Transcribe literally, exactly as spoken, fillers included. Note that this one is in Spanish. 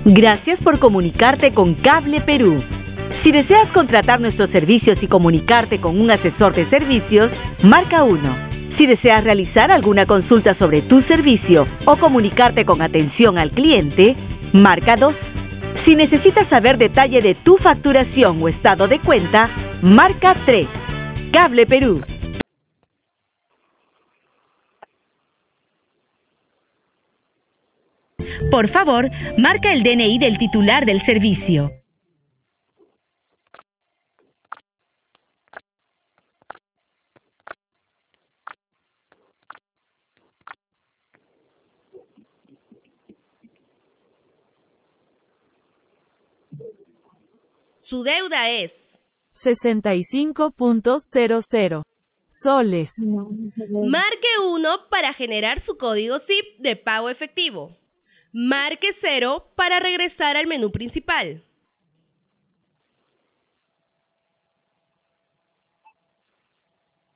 Gracias por comunicarte con Cable Perú. Si deseas contratar nuestros servicios y comunicarte con un asesor de servicios, marca uno. Si deseas realizar alguna consulta sobre tu servicio o comunicarte con atención al cliente, marca dos. Si necesitas saber detalle de tu facturación o estado de cuenta, marca tres. Cable Perú. Por favor, marca el D N I del titular del servicio. Su deuda es sesenta y cinco punto cero cero soles. Marque uno para generar su código S I P de pago efectivo. Marque cero para regresar al menú principal.